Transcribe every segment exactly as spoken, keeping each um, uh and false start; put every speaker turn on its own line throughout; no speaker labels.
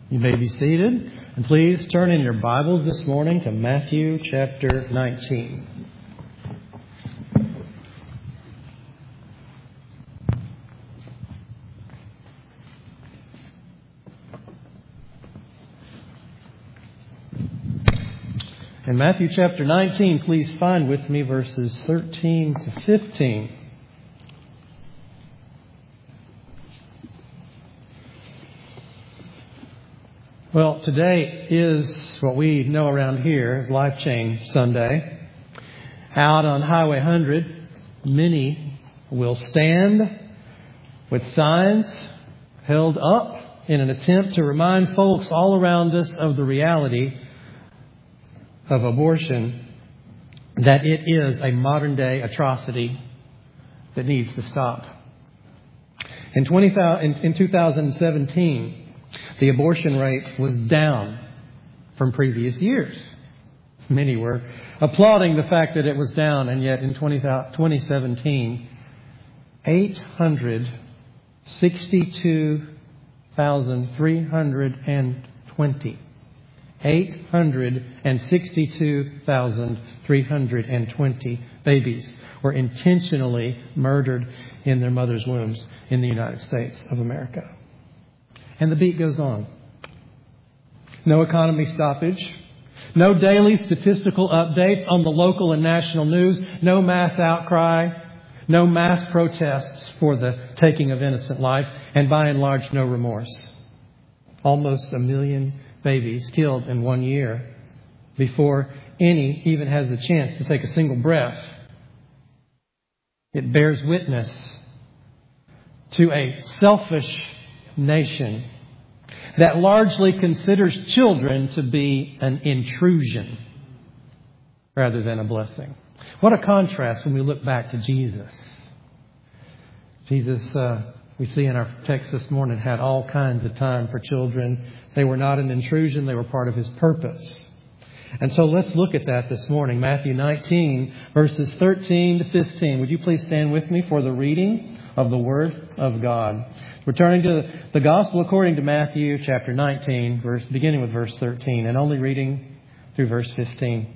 You may be seated. And please turn in your Bibles this morning to Matthew chapter nineteen. In Matthew chapter nineteen, please find with me verses thirteen to fifteen. Well, today is what we know around here as Life Change Sunday. Out on Highway one hundred, many will stand with signs held up in an attempt to remind folks all around us of the reality of abortion, that it is a modern day atrocity that needs to stop. In, twenty, in, in two thousand seventeen, the abortion rate was down from previous years. Many were applauding the fact that it was down, and yet in twenty seventeen, eight hundred sixty-two thousand three hundred twenty. eight hundred sixty-two thousand three hundred twenty babies were intentionally murdered in their mother's wombs in the United States of America. And the beat goes on. No economy stoppage. No daily statistical updates on the local and national news. No mass outcry. No mass protests for the taking of innocent life. And by and large, no remorse. Almost a million babies killed in one year before any even has the chance to take a single breath. It bears witness to a selfish nation that largely considers children to be an intrusion rather than a blessing. What a contrast when we look back to Jesus. Jesus, uh, we see in our text this morning, had all kinds of time for children. They were not an intrusion. They were part of His purpose. And so let's look at that this morning. Matthew nineteen, verses thirteen to fifteen. Would you please stand with me for the reading of the Word of God? We're turning to the Gospel according to Matthew chapter nineteen, verse, beginning with verse thirteen, and only reading through verse fifteen.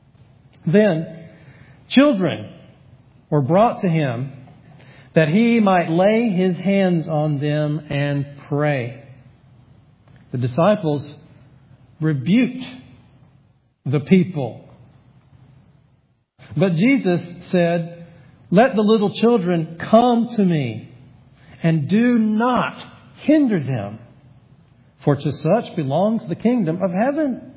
Then children were brought to Him that He might lay His hands on them and pray. The disciples rebuked the people. But Jesus said, "Let the little children come to me, and do not hinder them, for to such belongs the kingdom of heaven."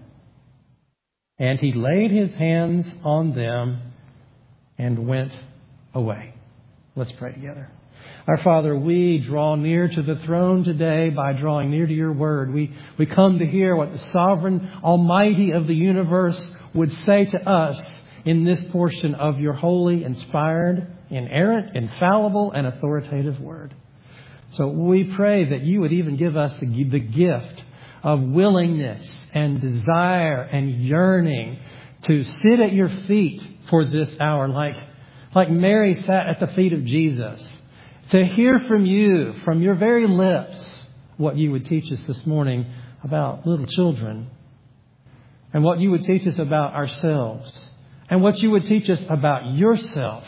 And He laid His hands on them and went away. Let's pray together. Our Father, we draw near to the throne today by drawing near to Your Word. We, we come to hear what the sovereign Almighty of the universe would say to us in this portion of Your holy, inspired, inerrant, infallible, and authoritative Word. So we pray that You would even give us the, the gift of willingness and desire and yearning to sit at Your feet for this hour, like, like Mary sat at the feet of Jesus, to hear from You, from Your very lips, what You would teach us this morning about little children, and what You would teach us about ourselves, and what You would teach us about Yourself,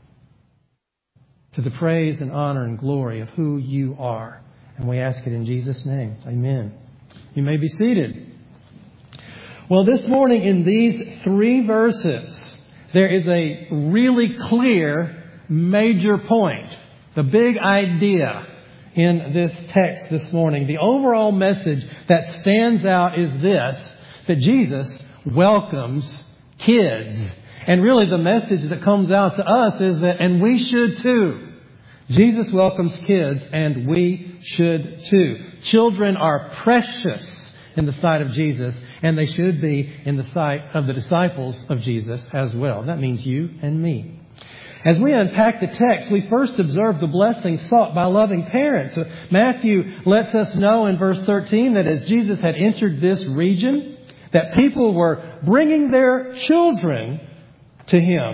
to the praise and honor and glory of who You are. And we ask it in Jesus' name. Amen. You may be seated. Well, this morning in these three verses, there is a really clear major point. The big idea in this text this morning. The overall message that stands out is this, that Jesus welcomes kids. And really the message that comes out to us is that, and we should too. Jesus welcomes kids, and we should too. Children are precious in the sight of Jesus, and they should be in the sight of the disciples of Jesus as well. That means you and me. As we unpack the text, we first observe the blessing sought by loving parents. Matthew lets us know in verse thirteen that as Jesus had entered this region, that people were bringing their children to Him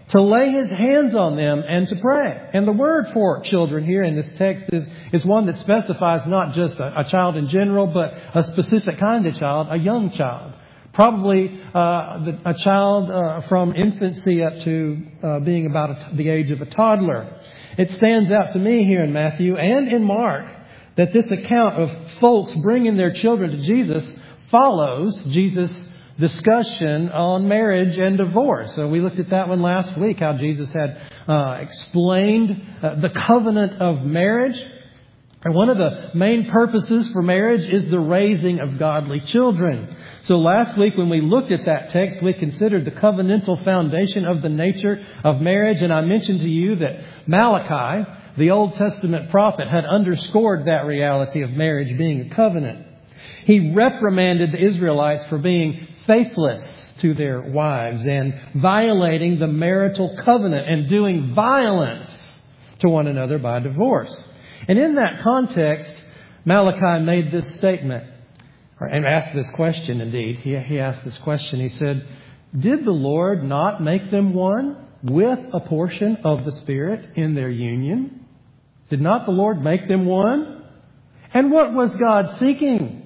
to lay His hands on them and to pray. And the word for children here in this text is, is one that specifies not just a, a child in general, but a specific kind of child, a young child. Probably uh, the, a child uh, from infancy up to uh, being about a, the age of a toddler. It stands out to me here in Matthew and in Mark that this account of folks bringing their children to Jesus follows Jesus' discussion on marriage and divorce. So we looked at that one last week, how Jesus had uh, explained uh, the covenant of marriage. And one of the main purposes for marriage is the raising of godly children. So last week when we looked at that text, we considered the covenantal foundation of the nature of marriage. And I mentioned to you that Malachi, the Old Testament prophet, had underscored that reality of marriage being a covenant. He reprimanded the Israelites for being faithless to their wives and violating the marital covenant and doing violence to one another by divorce. And in that context, Malachi made this statement, and asked this question indeed. He, he asked this question. He said, "Did the Lord not make them one with a portion of the Spirit in their union? Did not the Lord make them one? And what was God seeking?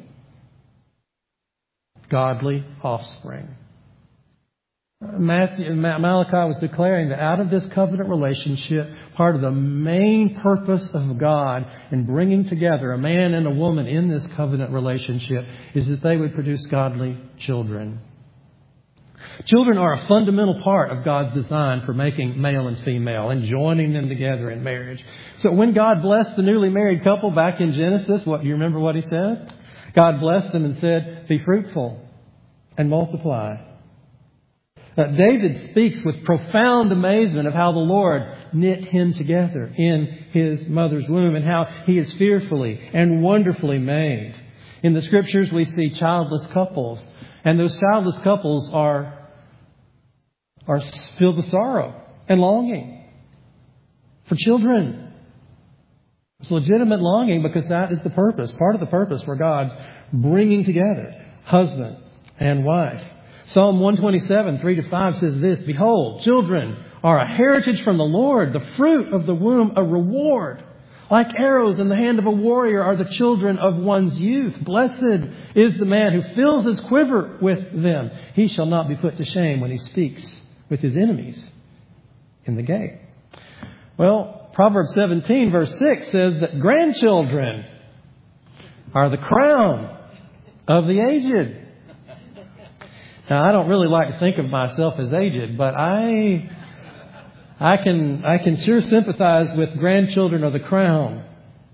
Godly offspring." Matthew, Malachi was declaring that out of this covenant relationship, part of the main purpose of God in bringing together a man and a woman in this covenant relationship is that they would produce godly children. Children are a fundamental part of God's design for making male and female and joining them together in marriage. So when God blessed the newly married couple back in Genesis, what, you remember what He said? God blessed them and said, "Be fruitful and multiply." Uh, David speaks with profound amazement of how the Lord knit him together in his mother's womb and how he is fearfully and wonderfully made. In the Scriptures, we see childless couples, and those childless couples are, are filled with sorrow and longing for children. It's legitimate longing because that is the purpose, part of the purpose for God's bringing together husband and wife. Psalm one twenty-seven, three to five says this, "Behold, children are a heritage from the Lord, the fruit of the womb a reward. Like arrows in the hand of a warrior are the children of one's youth. Blessed is the man who fills his quiver with them. He shall not be put to shame when he speaks with his enemies in the gate." Well, Proverbs seventeen verse six says that grandchildren are the crown of the aged. Now, I don't really like to think of myself as aged, but I, I can, I can sure sympathize with grandchildren of the crown.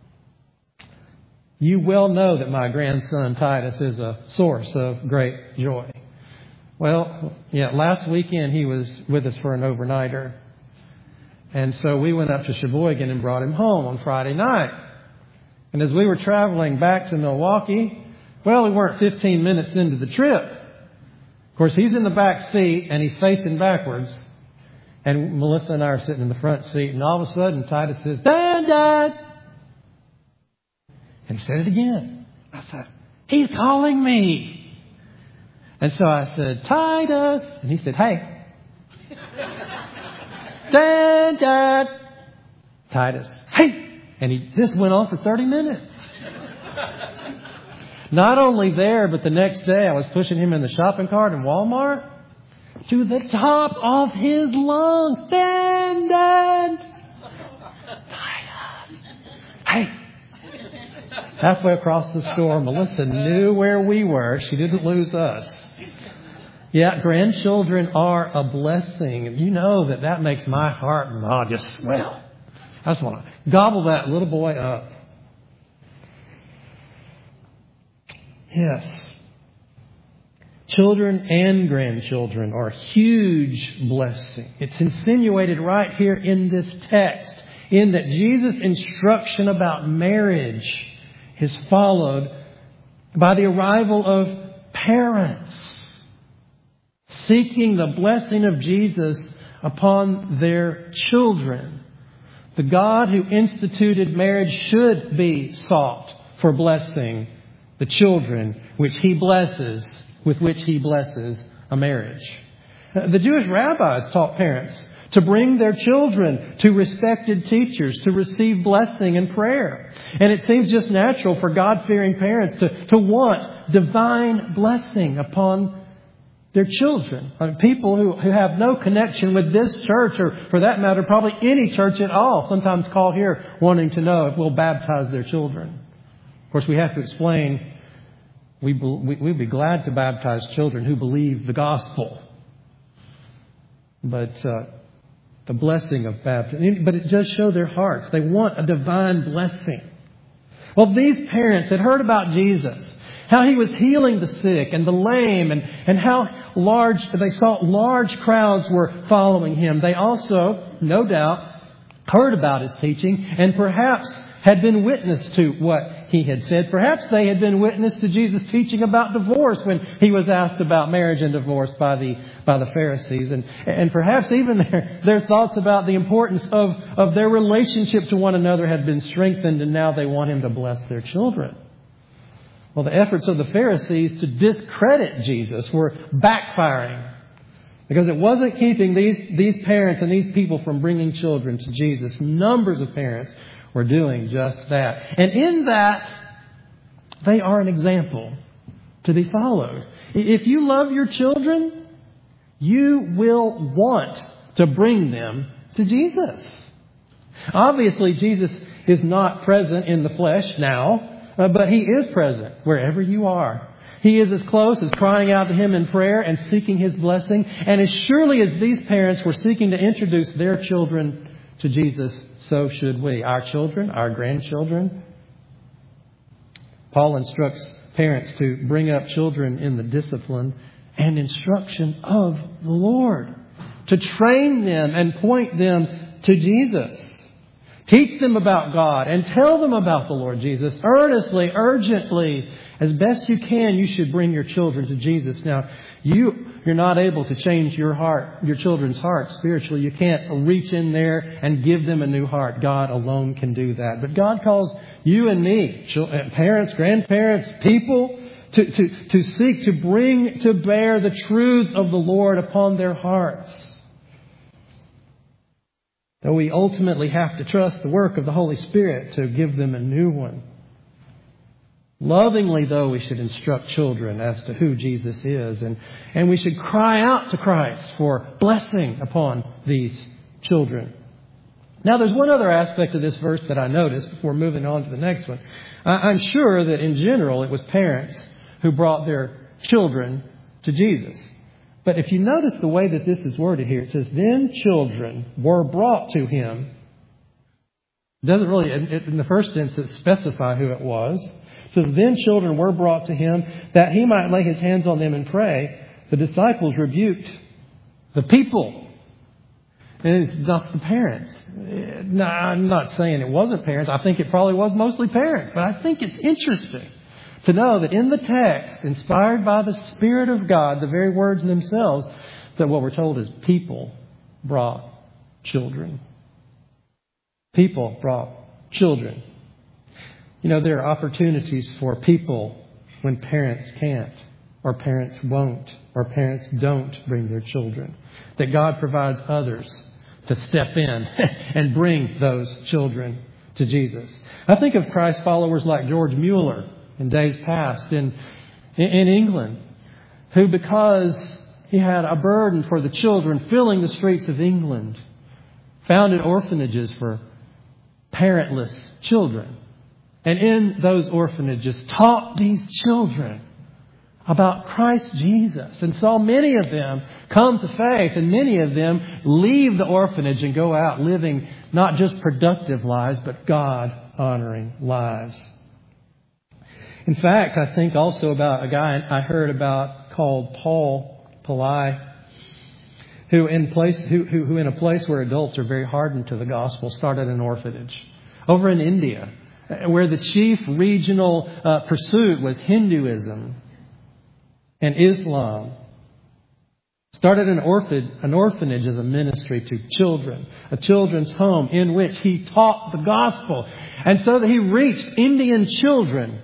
You well know that my grandson Titus is a source of great joy. Well, yeah, last weekend he was with us for an overnighter. And so we went up to Sheboygan and brought him home on Friday night. And as we were traveling back to Milwaukee, well, we weren't fifteen minutes into the trip. Of course, he's in the back seat and he's facing backwards. And Melissa and I are sitting in the front seat. And all of a sudden, Titus says, "Dad, Dad." And he said it again. I said, "He's calling me." And so I said, "Titus." And he said, "Hey." "Dad, Dad." Titus, "Hey." And he, this went on for thirty minutes. Not only there, but the next day I was pushing him in the shopping cart in Walmart to the top of his lungs. "Dad, Dad." "Titus." "Hey." Halfway across the store, Melissa knew where we were. She didn't lose us. Yeah, grandchildren are a blessing. And you know that that makes my heart oh, just swell. I just want to gobble that little boy up. Yes. Children and grandchildren are a huge blessing. It's insinuated right here in this text, in that Jesus' instruction about marriage is followed by the arrival of parents seeking the blessing of Jesus upon their children. The God who instituted marriage should be sought for blessing the children which He blesses, with which He blesses a marriage. The Jewish rabbis taught parents to bring their children to respected teachers, to receive blessing and prayer. And it seems just natural for God-fearing parents to, to want divine blessing upon their children. I mean, people who, who have no connection with this church, or for that matter, probably any church at all, sometimes call here wanting to know if we'll baptize their children. Of course, we have to explain, we, we, we'd be glad to baptize children who believe the gospel. But uh, the blessing of baptism, but it does show their hearts. They want a divine blessing. Well, these parents had heard about Jesus, how He was healing the sick and the lame, and, and how large, they saw large crowds were following Him. They also, no doubt, heard about His teaching and perhaps had been witness to what He had said. Perhaps they had been witness to Jesus teaching about divorce when He was asked about marriage and divorce by the by the Pharisees. And, and perhaps even their, their thoughts about the importance of, of their relationship to one another had been strengthened, and now they want Him to bless their children. Well, the efforts of the Pharisees to discredit Jesus were backfiring, because it wasn't keeping these, these parents and these people from bringing children to Jesus. Numbers of parents were doing just that. And in that, they are an example to be followed. If you love your children, you will want to bring them to Jesus. Obviously, Jesus is not present in the flesh now, uh, but He is present wherever you are. He is as close as crying out to Him in prayer and seeking His blessing. And as surely as these parents were seeking to introduce their children to Jesus, so should we. Our children, our grandchildren. Paul instructs parents to bring up children in the discipline and instruction of the Lord, to train them and point them to Jesus. Teach them about God and tell them about the Lord Jesus. Earnestly, urgently, as best you can, you should bring your children to Jesus. Now, you, you're not able to change your heart, your children's heart spiritually. You can't reach in there and give them a new heart. God alone can do that. But God calls you and me, parents, grandparents, people, to, to, to seek to bring to bear the truths of the Lord upon their hearts. Though we ultimately have to trust the work of the Holy Spirit to give them a new one. Lovingly, though, we should instruct children as to who Jesus is. And, and we should cry out to Christ for blessing upon these children. Now, there's one other aspect of this verse that I noticed before moving on to the next one. I'm sure that in general it was parents who brought their children to Jesus. But if you notice the way that this is worded here, it says, then children were brought to Him. It doesn't really, in the first instance, specify who it was. It says, then children were brought to Him that He might lay His hands on them and pray. The disciples rebuked the people. And it's not the parents. No, I'm not saying it wasn't parents. I think it probably was mostly parents. But I think it's interesting to know that in the text, inspired by the Spirit of God, the very words themselves, that what we're told is people brought children. People brought children. You know, there are opportunities for people when parents can't, or parents won't, or parents don't bring their children. That God provides others to step in and bring those children to Jesus. I think of Christ followers like George Mueller in days past in, in England, who, because he had a burden for the children filling the streets of England, founded orphanages for parentless children. And in those orphanages taught these children about Christ Jesus, and saw many of them come to faith, and many of them leave the orphanage and go out living not just productive lives, but God-honoring lives. In fact, I think also about a guy I heard about called Paul Pillai, who in place who, who, who in a place where adults are very hardened to the gospel, started an orphanage over in India, where the chief regional uh, pursuit was Hinduism and Islam. Started an orphan, an orphanage as a ministry to children, a children's home in which he taught the gospel. And so that he reached Indian children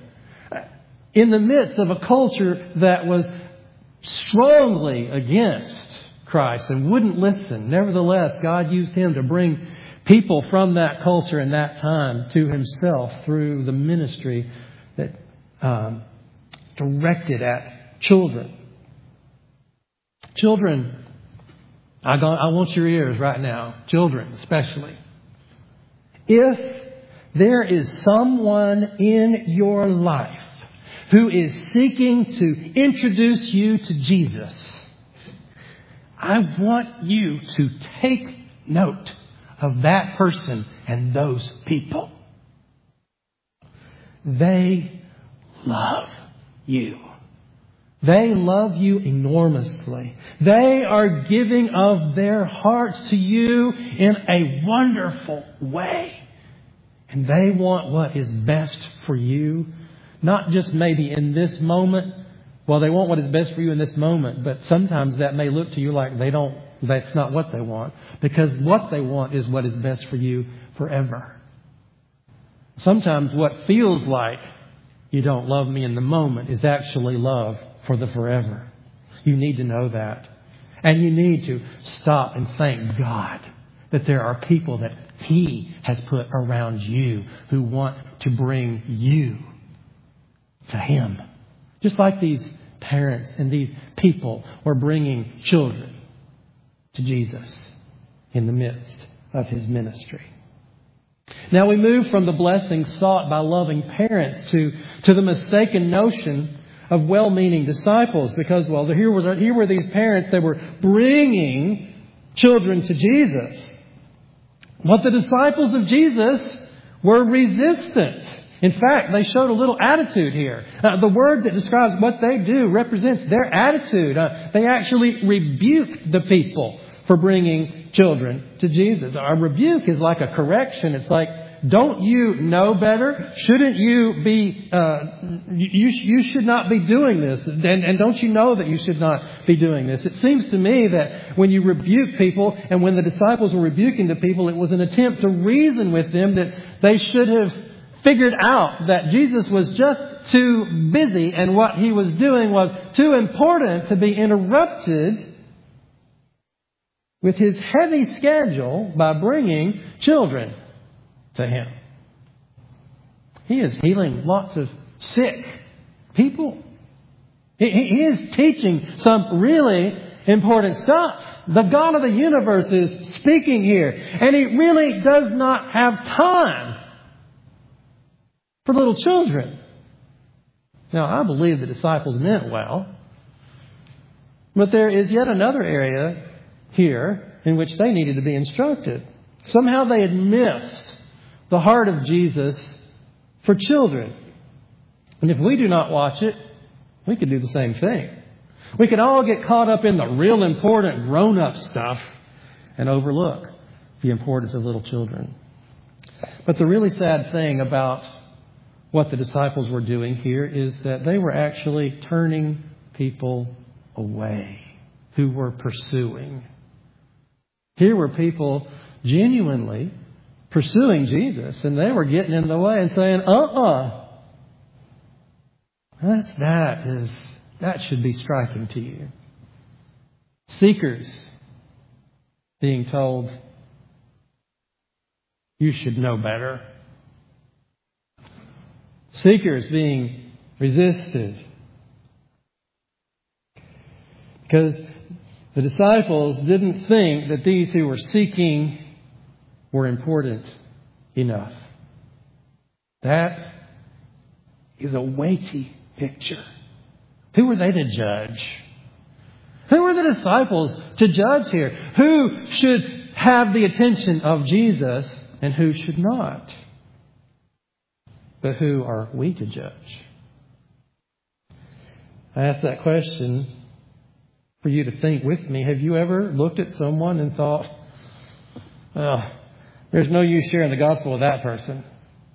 in the midst of a culture that was strongly against Christ and wouldn't listen. Nevertheless, God used him to bring people from that culture and that time to himself through the ministry that um, directed at children. Children, I, got, I want your ears right now. Children especially. If there is someone in your life who is seeking to introduce you to Jesus, I want you to take note of that person and those people. They love you. They love you enormously. They are giving of their hearts to you in a wonderful way. And they want what is best for you. Not just maybe in this moment. Well, they want what is best for you in this moment. But sometimes that may look to you like they don't, that's not what they want. Because what they want is what is best for you forever. Sometimes what feels like you don't love me in the moment is actually love for the forever. You need to know that. And you need to stop and thank God that there are people that He has put around you who want to bring you to Him. Just like these parents and these people were bringing children to Jesus in the midst of His ministry. Now we move from the blessings sought by loving parents to, to the mistaken notion of well-meaning disciples. Because, well, here, was, here were these parents that were bringing children to Jesus. But the disciples of Jesus were resistant. In fact, they showed a little attitude here. Uh, the word that describes what they do represents their attitude. Uh, they actually rebuked the people for bringing children to Jesus. A rebuke is like a correction. It's like, don't you know better? Shouldn't you be, uh, you, you should not be doing this. And, and don't you know that you should not be doing this? It seems to me that when you rebuke people, and when the disciples were rebuking the people, it was an attempt to reason with them that they should have figured out that Jesus was just too busy and what He was doing was too important to be interrupted with His heavy schedule by bringing children to Him. He is healing lots of sick people. He, he is teaching some really important stuff. The God of the universe is speaking here. And He really does not have time for little children. Now, I believe the disciples meant well. But there is yet another area here in which they needed to be instructed. Somehow they had missed the heart of Jesus for children. And if we do not watch it, we could do the same thing. We could all get caught up in the real important grown-up stuff and overlook the importance of little children. But the really sad thing about what the disciples were doing here is that they were actually turning people away who were pursuing. Here were people genuinely pursuing Jesus, and they were getting in the way and saying, uh-uh. That's, that is, that should be striking to you. Seekers being told, you should know better. Seekers being resisted. Because the disciples didn't think that these who were seeking were important enough. That is a weighty picture. Who were they to judge? Who were the disciples to judge here? Who should have the attention of Jesus and who should not? But who are we to judge? I asked that question for you to think with me. Have you ever looked at someone and thought, well, there's no use sharing the gospel with that person.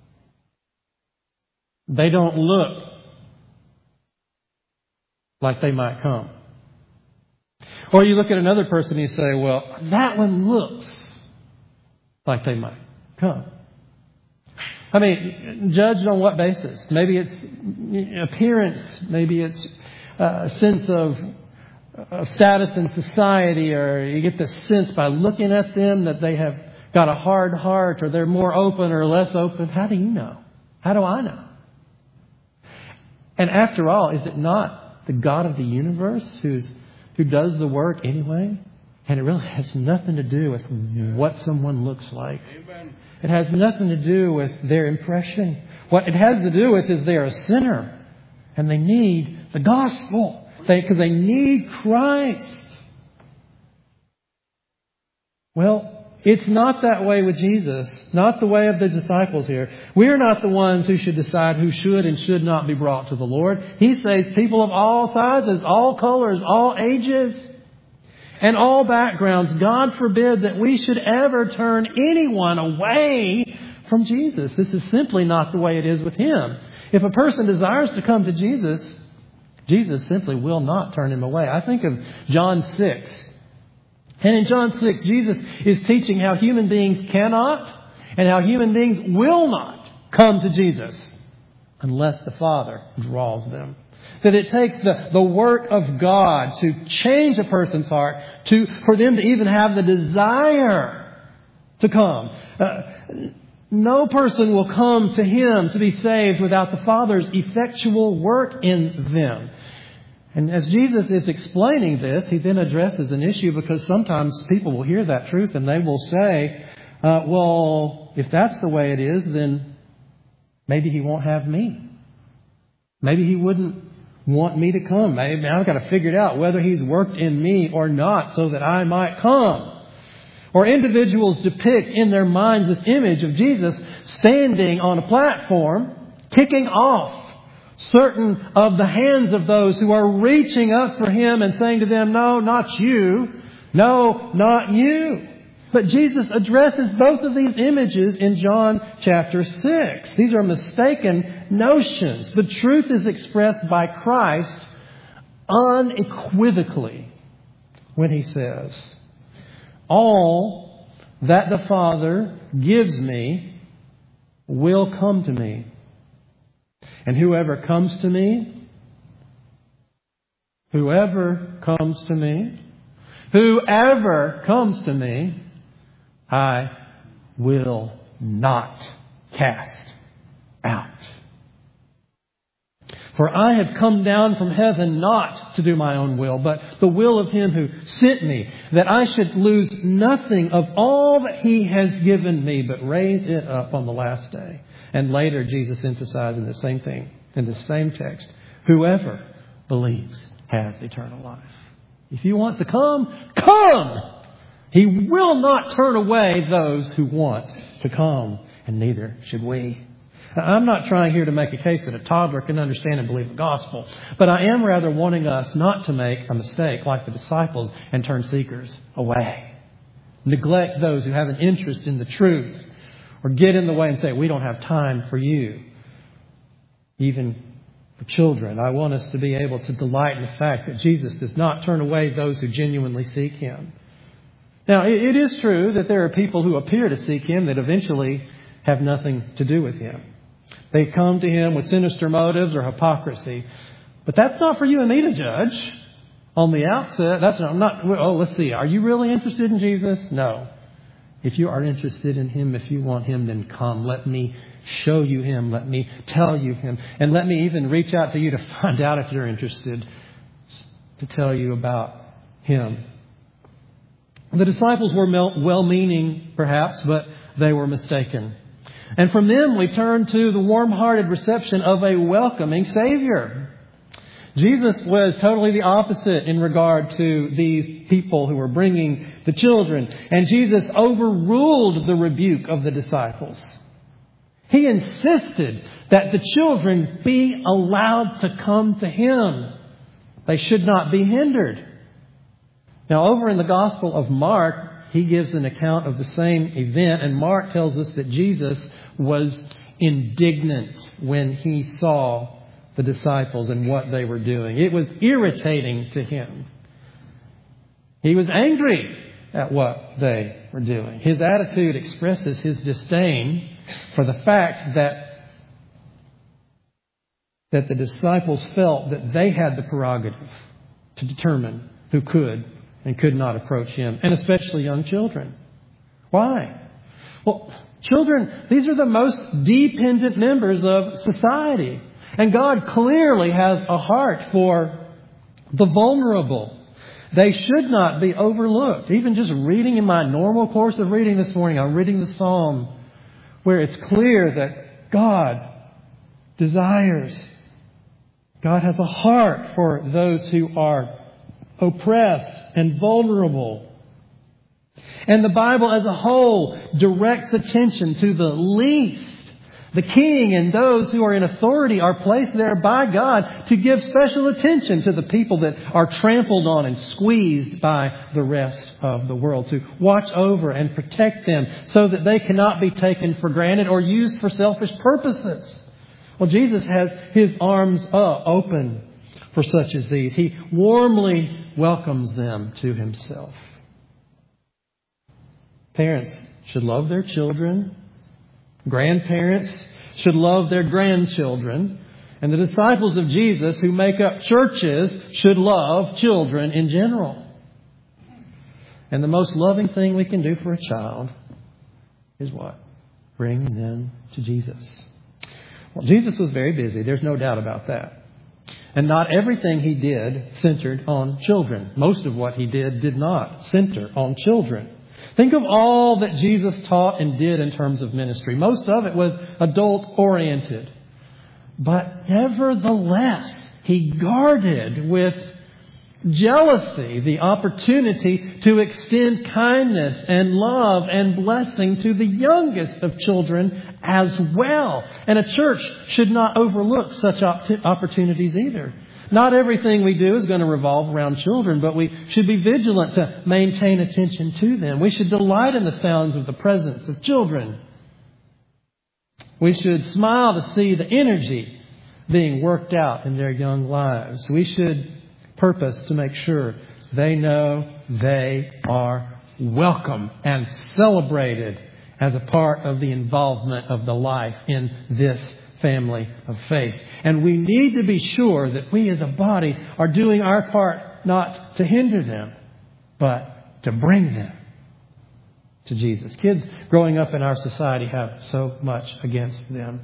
They don't look like they might come. Or you look at another person and you say, well, that one looks like they might come. I mean, judged on what basis? Maybe it's appearance. Maybe it's a sense of a status in society, or you get the sense by looking at them that they have got a hard heart, or they're more open or less open. How do you know? How do I know? And after all, is it not the God of the universe who's who does the work anyway? And it really has nothing to do with what someone looks like.
Amen.
It has nothing to do with their impression. What it has to do with is they're a sinner. And they need the gospel. Because they, they need Christ. Well, it's not that way with Jesus. Not the way of the disciples here. We're not the ones who should decide who should and should not be brought to the Lord. He saves people of all sizes, all colors, all ages, and all backgrounds. God forbid that we should ever turn anyone away from Jesus. This is simply not the way it is with Him. If a person desires to come to Jesus, Jesus simply will not turn him away. I think of John six. And in John six, Jesus is teaching how human beings cannot and how human beings will not come to Jesus unless the Father draws them. That it takes the, the work of God to change a person's heart, to for them to even have the desire to come. Uh, no person will come to Him to be saved without the Father's effectual work in them. And as Jesus is explaining this, He then addresses an issue, because sometimes people will hear that truth and they will say, uh, well, if that's the way it is, then maybe He won't have me. Maybe He wouldn't want me to come. Maybe I've got to figure it out whether He's worked in me or not so that I might come. Or individuals depict in their minds this image of Jesus standing on a platform, kicking off certain of the hands of those who are reaching up for Him and saying to them, no, not you. No, not you. But Jesus addresses both of these images in John chapter six. These are mistaken notions. The truth is expressed by Christ unequivocally when He says, all that the Father gives me will come to me. And whoever comes to me, whoever comes to me, whoever comes to me, I will not cast out. For I have come down from heaven not to do my own will, but the will of Him who sent me, that I should lose nothing of all that He has given me, but raise it up on the last day. And later Jesus emphasizing the same thing in the same text. Whoever believes has eternal life. If you want to come, come! He will not turn away those who want to come, and neither should we. Now, I'm not trying here to make a case that a toddler can understand and believe the gospel, but I am rather wanting us not to make a mistake like the disciples and turn seekers away. Neglect those who have an interest in the truth, or get in the way and say, we don't have time for you. Even for children, I want us to be able to delight in the fact that Jesus does not turn away those who genuinely seek Him. Now, it is true that there are people who appear to seek Him that eventually have nothing to do with Him. They come to Him with sinister motives or hypocrisy. But that's not for you and me to judge on the outset. That's not, not oh, let's see. Are you really interested in Jesus? No. If you are interested in Him, if you want Him, then come. Let me show you Him. Let me tell you Him. And let me even reach out to you to find out if you're interested, to tell you about Him. The disciples were well-meaning, perhaps, but they were mistaken. And from them we turn to the warm-hearted reception of a welcoming Savior. Jesus was totally the opposite in regard to these people who were bringing the children. And Jesus overruled the rebuke of the disciples. He insisted that the children be allowed to come to Him. They should not be hindered. Now, over in the Gospel of Mark, he gives an account of the same event. And Mark tells us that Jesus was indignant when He saw the disciples and what they were doing. It was irritating to Him. He was angry at what they were doing. His attitude expresses His disdain for the fact that, that the disciples felt that they had the prerogative to determine who could and could not approach Him, and especially young children. Why? Well, children, these are the most dependent members of society. And God clearly has a heart for the vulnerable. They should not be overlooked. Even just reading in my normal course of reading this morning, I'm reading the Psalm where it's clear that God desires, God has a heart for those who are oppressed and vulnerable. And the Bible as a whole directs attention to the least. The king and those who are in authority are placed there by God to give special attention to the people that are trampled on and squeezed by the rest of the world, to watch over and protect them so that they cannot be taken for granted or used for selfish purposes. Well, Jesus has His arms up, open for such as these. He warmly welcomes them to Himself. Parents should love their children. Grandparents should love their grandchildren. And the disciples of Jesus who make up churches should love children in general. And the most loving thing we can do for a child is what? Bring them to Jesus. Well, Jesus was very busy. There's no doubt about that. And not everything He did centered on children. Most of what He did did not center on children. Think of all that Jesus taught and did in terms of ministry. Most of it was adult-oriented. But nevertheless, He guarded with jealousy the opportunity to extend kindness and love and blessing to the youngest of children as well. And a church should not overlook such opportunities either. Not everything we do is going to revolve around children, but we should be vigilant to maintain attention to them. We should delight in the sounds of the presence of children. We should smile to see the energy being worked out in their young lives. We should purpose to make sure they know they are welcome and celebrated as a part of the involvement of the life in this family of faith. And we need to be sure that we as a body are doing our part not to hinder them, but to bring them to Jesus. Kids growing up in our society have so much against them.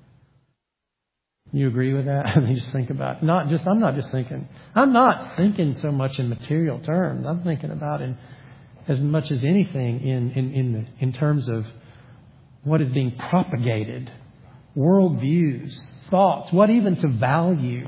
You agree with that? I mean, just think about it. Not just, I'm not just thinking, I'm not thinking so much in material terms. I'm thinking about in as much as anything in, in, in, the, in terms of what is being propagated. Worldviews, thoughts, what even to value.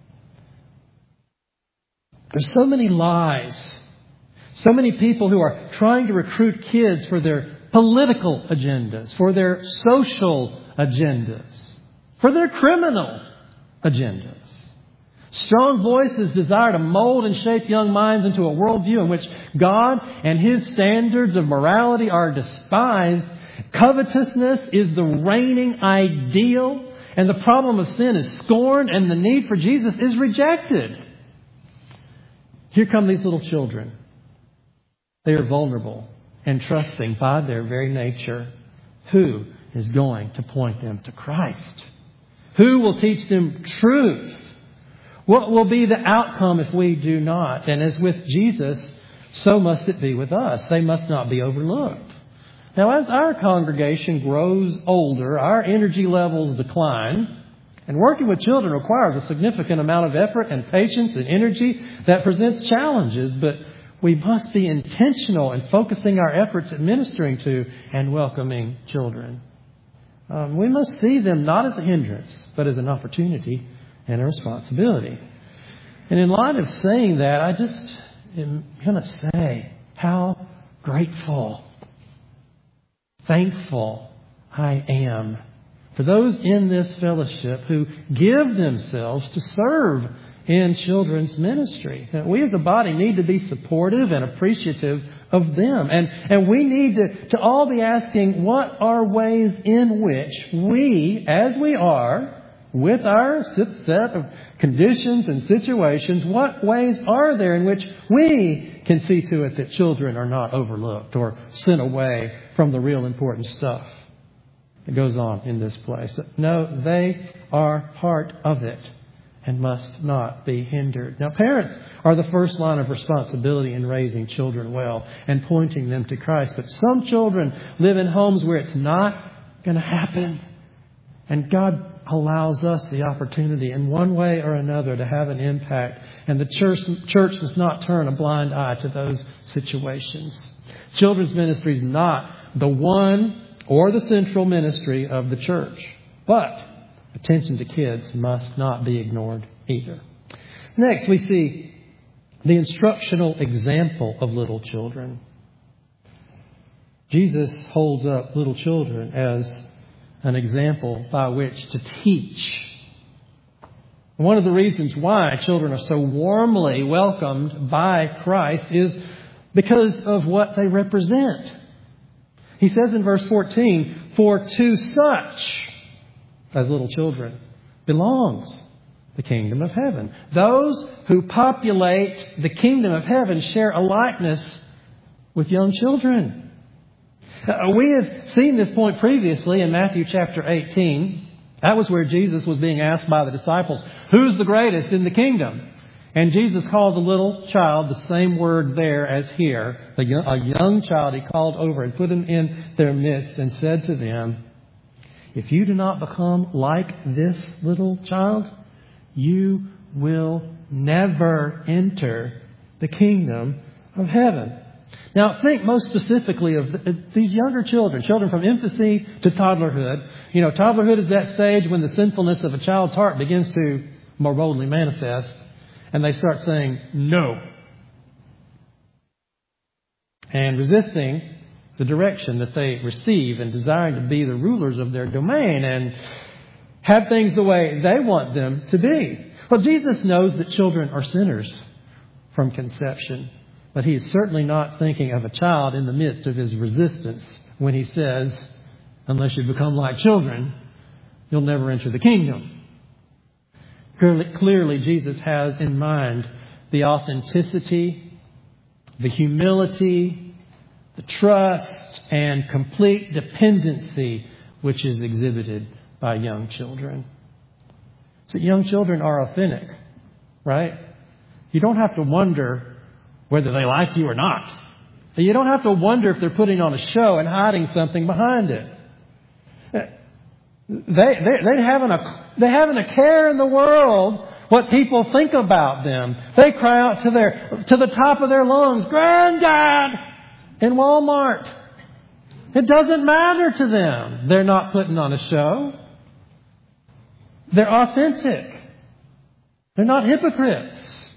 There's so many lies. So many people who are trying to recruit kids for their political agendas, for their social agendas, for their criminal agendas. Strong voices desire to mold and shape young minds into a worldview in which God and His standards of morality are despised. Covetousness is the reigning ideal, and the problem of sin is scorned, and the need for Jesus is rejected. Here come these little children. They are vulnerable and trusting by their very nature. Who is going to point them to Christ? Who will teach them truth? What will be the outcome if we do not? And as with Jesus, so must it be with us. They must not be overlooked. Now, as our congregation grows older, our energy levels decline, and working with children requires a significant amount of effort and patience and energy that presents challenges, but we must be intentional in focusing our efforts at ministering to and welcoming children. Um, we must see them not as a hindrance, but as an opportunity and a responsibility. And in light of saying that, I just am going to say how grateful, thankful I am for those in this fellowship who give themselves to serve in children's ministry. We as a body need to be supportive and appreciative of them. And, and we need to, to all be asking, what are ways in which we, as we are, with our set of conditions and situations, what ways are there in which we can see to it that children are not overlooked or sent away from the real important stuff that goes on in this place? No, they are part of it. and must not be hindered. Now, parents are the first line of responsibility in raising children well and pointing them to Christ. But some children live in homes where it's not going to happen. And God allows us the opportunity in one way or another to have an impact. And the church, church does not turn a blind eye to those situations. Children's ministry is not the one or the central ministry of the church. But attention to kids must not be ignored either. Next, we see the instructional example of little children. Jesus holds up little children as an example by which to teach. One of the reasons why children are so warmly welcomed by Christ is because of what they represent. He says in verse fourteen, "For to such as little children belongs the kingdom of heaven." Those who populate the kingdom of heaven share a likeness with young children. Uh, we have seen this point previously in Matthew chapter eighteen. That was where Jesus was being asked by the disciples, "Who's the greatest in the kingdom?" And Jesus called the little child, the same word there as here, the young, a young child he called over and put him in their midst and said to them, "If you do not become like this little child, you will never enter the kingdom of heaven." Now, think most specifically of these younger children, children from infancy to toddlerhood. You know, toddlerhood is that stage when the sinfulness of a child's heart begins to more boldly manifest, and they start saying no and resisting the direction that they receive and desiring to be the rulers of their domain and have things the way they want them to be. Well, Jesus knows that children are sinners from conception, but he is certainly not thinking of a child in the midst of his resistance when he says, "Unless you become like children, you'll never enter the kingdom." Clearly, clearly, Jesus has in mind the authenticity, the humility, the trust and complete dependency which is exhibited by young children. So young children are authentic, right? You don't have to wonder whether they like you or not. You don't have to wonder if they're putting on a show and hiding something behind it. They, they, they, haven't a, they haven't a care in the world what people think about them. They cry out to their to the top of their lungs, "Granddad!" in Walmart. It doesn't matter to them. They're not putting on a show. They're authentic. They're not hypocrites.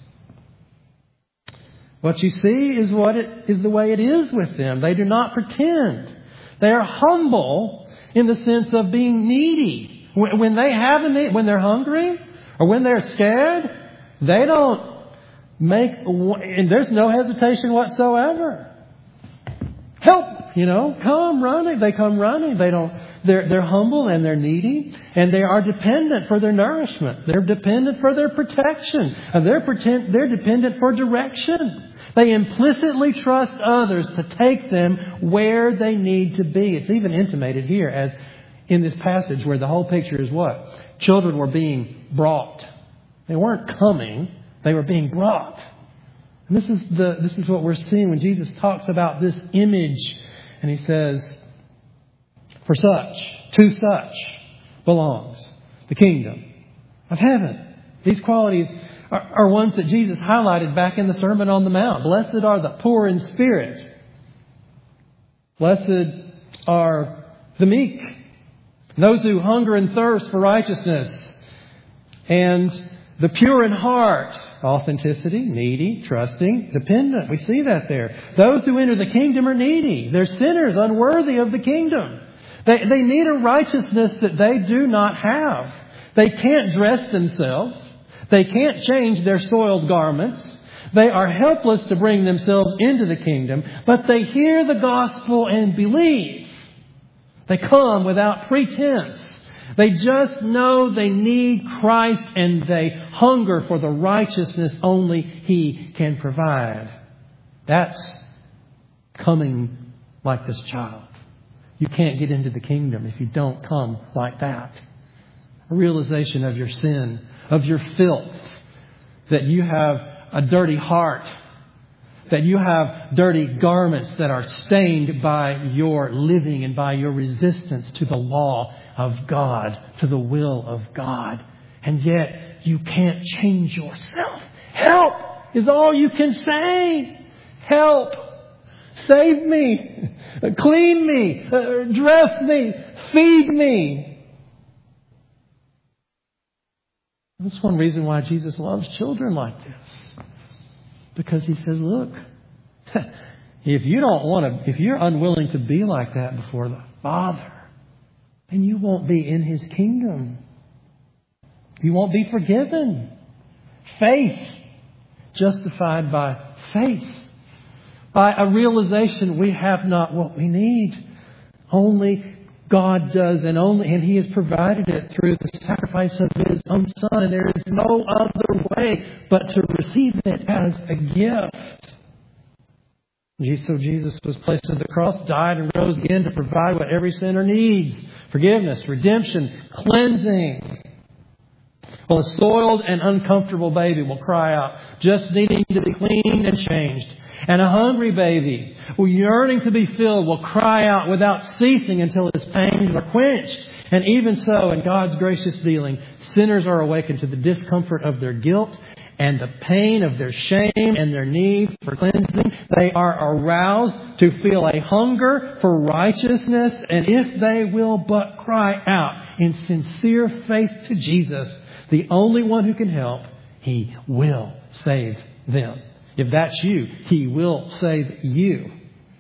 What you see is what it is the way it is with them. They do not pretend. They are humble in the sense of being needy. When they have a need, when they're hungry or when they're scared, they don't make, and there's no hesitation whatsoever. Help, you know, come running. They come running. They don't, they're, they're humble and they're needy and they are dependent for their nourishment. They're dependent for their protection and they're pretend, they're dependent for direction. They implicitly trust others to take them where they need to be. It's even intimated here as in this passage where the whole picture is what? Children were being brought. They weren't coming. They were being brought. And this is the this is what we're seeing when Jesus talks about this image. And he says, "For such, to such belongs the kingdom of heaven." These qualities are, are ones that Jesus highlighted back in the Sermon on the Mount. Blessed are the poor in spirit. Blessed are the meek. Those who hunger and thirst for righteousness. And the pure in heart. Authenticity, needy, trusting, dependent. We see that there. Those who enter the kingdom are needy. They're sinners, unworthy of the kingdom. They, they need a righteousness that they do not have. They can't dress themselves. They can't change their soiled garments. They are helpless to bring themselves into the kingdom. But they hear the gospel and believe. They come without pretense. They just know they need Christ and they hunger for the righteousness only He can provide. That's coming like this child. You can't get into the kingdom if you don't come like that. A realization of your sin, of your filth, that you have a dirty heart, that you have dirty garments that are stained by your living and by your resistance to the law of God, to the will of God. And yet you can't change yourself. Help is all you can say. Help. Save me. Clean me. Dress me. Feed me. That's one reason why Jesus loves children like this. Because He says, look, if you don't want to, if you're unwilling to be like that before the Father, then you won't be in His kingdom. You won't be forgiven. Faith, justified by faith, by a realization we have not what we need. Only God does, and only, and He has provided it through the sacrifice of His own Son. And there is no other way but to receive it as a gift. So Jesus was placed on the cross, died and rose again to provide what every sinner needs. Forgiveness, redemption, cleansing. Well, a soiled and uncomfortable baby will cry out, just needing to be cleaned and changed. And a hungry baby, yearning to be filled, will cry out without ceasing until his pangs are quenched. And even so, in God's gracious dealing, sinners are awakened to the discomfort of their guilt and the pain of their shame and their need for cleansing. They are aroused to feel a hunger for righteousness. And if they will but cry out in sincere faith to Jesus, the only one who can help, He will save them. If that's you, He will save you.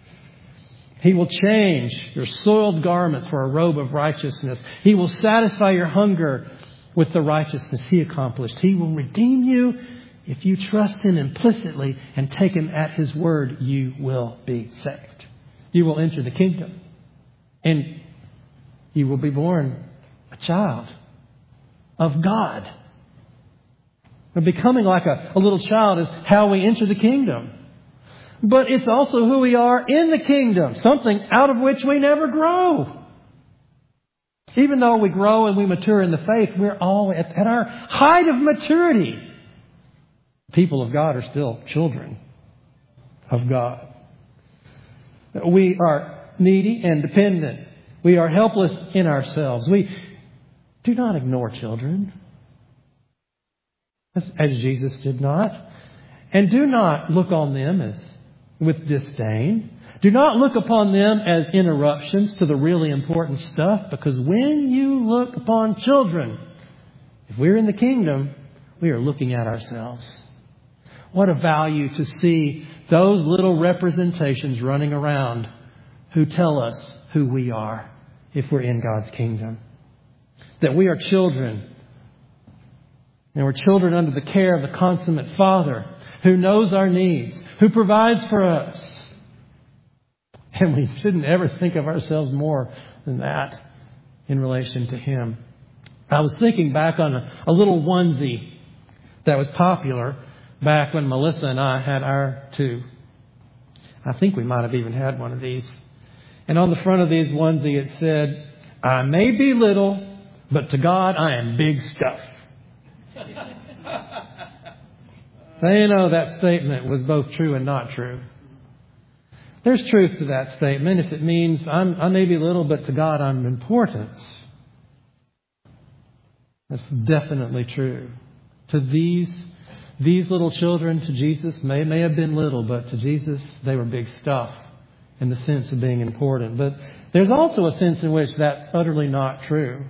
He will change your soiled garments for a robe of righteousness. He will satisfy your hunger with the righteousness He accomplished. He will redeem you. If you trust Him implicitly and take Him at His word, you will be saved. You will enter the kingdom. And you will be born a child of God. And becoming like a, a little child is how we enter the kingdom. But it's also who we are in the kingdom. Something out of which we never grow. Even though we grow and we mature in the faith, we're all at, at our height of maturity. People of God are still children of God. We are needy and dependent. We are helpless in ourselves. We do not ignore children, as, as Jesus did not. And do not look on them as with disdain. Do not look upon them as interruptions to the really important stuff, because when you look upon children, if we're in the kingdom, we are looking at ourselves. What a value to see those little representations running around who tell us who we are if we're in God's kingdom. That we are children. And we're children under the care of the consummate Father who knows our needs, who provides for us. And we shouldn't ever think of ourselves more than that in relation to Him. I was thinking back on a, a little onesie that was popular back when Melissa and I had our two. I think we might have even had one of these. And on the front of these onesie it said, "I may be little, but to God I am big stuff." Now, you know, that statement was both true and not true. There's truth to that statement if it means I'm, I may be little, but to God I'm important. That's definitely true. To these these little children, to Jesus, may may have been little, but to Jesus they were big stuff in the sense of being important. But there's also a sense in which that's utterly not true.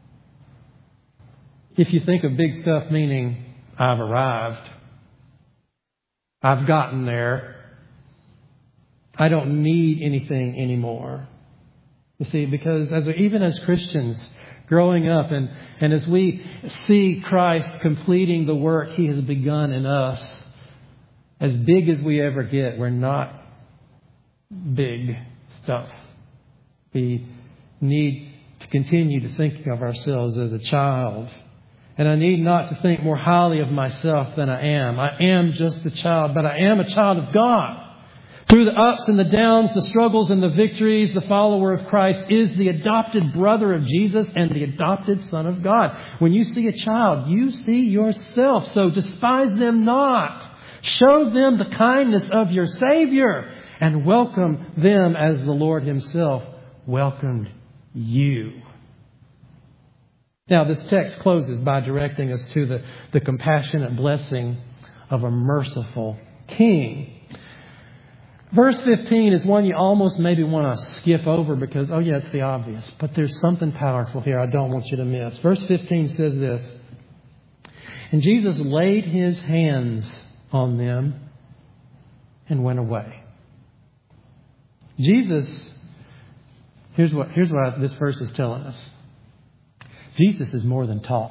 If you think of big stuff meaning I've arrived, I've gotten there, I don't need anything anymore. You see, because as even as Christians growing up and, and as we see Christ completing the work He has begun in us, as big as we ever get, we're not big stuff. We need to continue to think of ourselves as a child. And I need not to think more highly of myself than I am. I am just a child, but I am a child of God. Through the ups and the downs, the struggles and the victories, the follower of Christ is the adopted brother of Jesus and the adopted Son of God. When you see a child, you see yourself. So despise them not. Show them the kindness of your Savior and welcome them as the Lord Himself welcomed you. Now, this text closes by directing us to the, the compassionate blessing of a merciful King. Verse fifteen is one you almost maybe want to skip over because, oh yeah, it's the obvious. But there's something powerful here I don't want you to miss. Verse fifteen says this. And Jesus laid His hands on them and went away. Jesus, here's what, here's what this verse is telling us. Jesus is more than talk.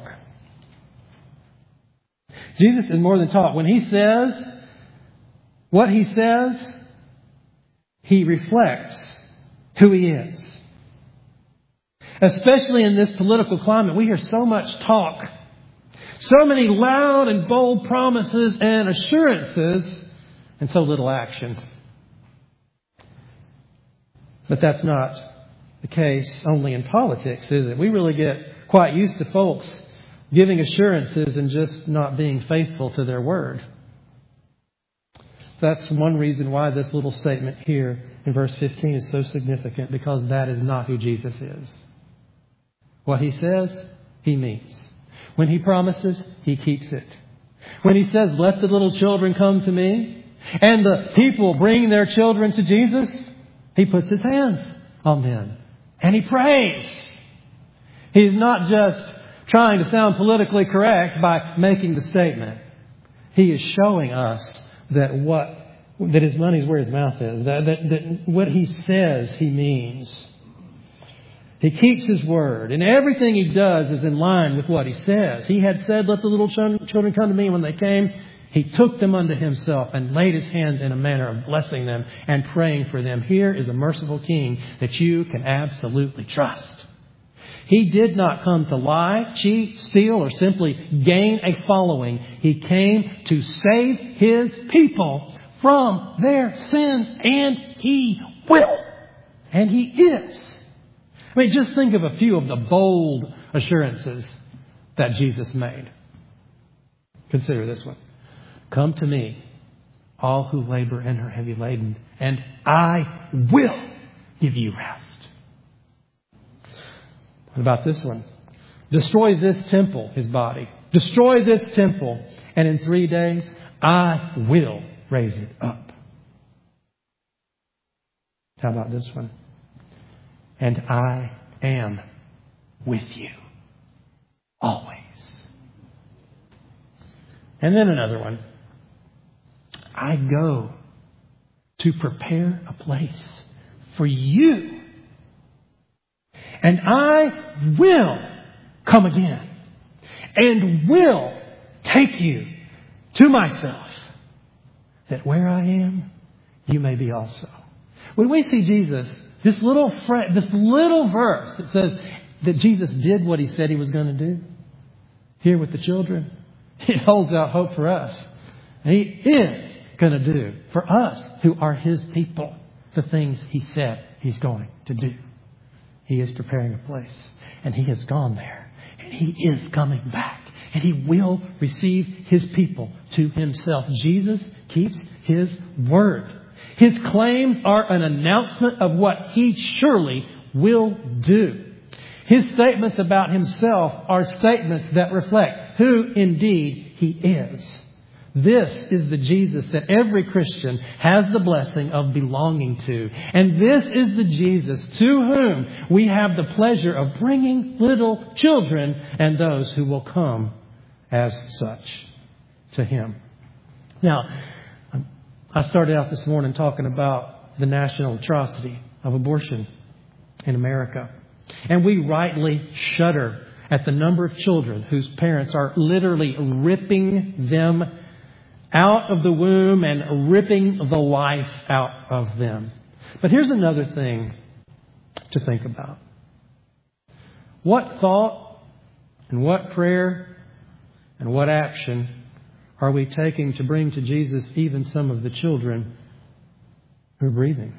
Jesus is more than talk. When He says what He says, He reflects who He is. Especially in this political climate, we hear so much talk. So many loud and bold promises and assurances and so little action. But that's not the case only in politics, is it? We really get quite used to folks giving assurances and just not being faithful to their word. That's one reason why this little statement here in verse fifteen is so significant, because that is not who Jesus is. What He says, He means. When He promises, He keeps it. When He says, let the little children come to me, and the people bring their children to Jesus, He puts His hands on them and He prays. He's not just trying to sound politically correct by making the statement. He is showing us that what that His money's where His mouth is. That, that, that what He says, He means. He keeps His word. And everything He does is in line with what He says. He had said, let the little children come to me. When they came, He took them unto Himself and laid His hands in a manner of blessing them and praying for them. Here is a merciful King that you can absolutely trust. He did not come to lie, cheat, steal, or simply gain a following. He came to save His people from their sins, and He will. And He is. I mean, just think of a few of the bold assurances that Jesus made. Consider this one. Come to me, all who labor and are heavy laden, and I will give you rest. What about this one? Destroy this temple, His body. Destroy this temple, and in three days, I will raise it up. How about this one? And I am with you always. And then another one. I go to prepare a place for you. And I will come again and will take you to myself, that where I am, you may be also. When we see Jesus, this little fra- this little verse that says that Jesus did what He said He was going to do here with the children, it holds out hope for us. He is going to do for us who are His people the things He said He's going to do. He is preparing a place, and He has gone there, and He is coming back, and He will receive His people to Himself. Jesus keeps His word. His claims are an announcement of what He surely will do. His statements about Himself are statements that reflect who indeed He is. This is the Jesus that every Christian has the blessing of belonging to. And this is the Jesus to whom we have the pleasure of bringing little children and those who will come as such to Him. Now, I started out this morning talking about the national atrocity of abortion in America. And we rightly shudder at the number of children whose parents are literally ripping them out of the womb and ripping the life out of them. But here's another thing to think about. What thought and what prayer and what action are we taking to bring to Jesus even some of the children who are breathing.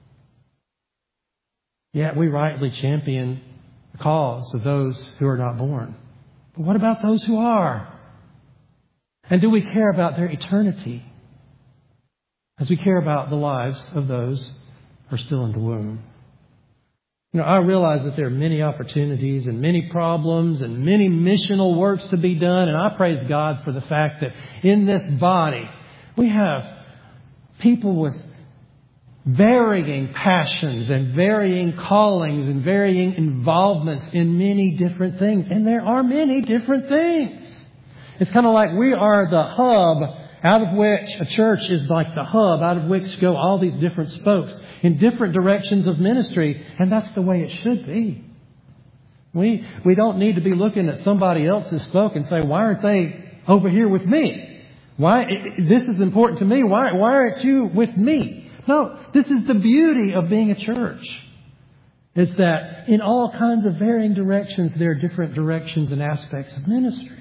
Yet we rightly champion the cause of those who are not born. But what about those who are? And do we care about their eternity as we care about the lives of those who are still in the womb? You know, I realize that there are many opportunities and many problems and many missional works to be done. And I praise God for the fact that in this body, we have people with varying passions and varying callings and varying involvements in many different things. And there are many different things. It's kind of like we are the hub out of which a church is like the hub out of which go all these different spokes in different directions of ministry. And that's the way it should be. We, we don't need to be looking at somebody else's spoke and say, why aren't they over here with me? Why, this is important to me. Why, why aren't you with me? No, this is the beauty of being a church. Is that in all kinds of varying directions, there are different directions and aspects of ministry.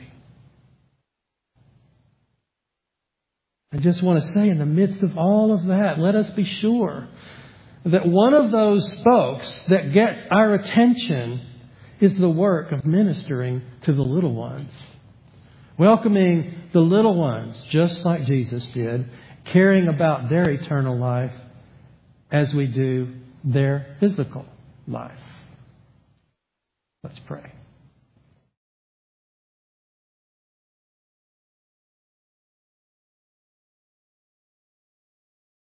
I just want to say, in the midst of all of that, let us be sure that one of those spokes that gets our attention is the work of ministering to the little ones. Welcoming the little ones, just like Jesus did, caring about their eternal life as we do their physical life. Let's pray.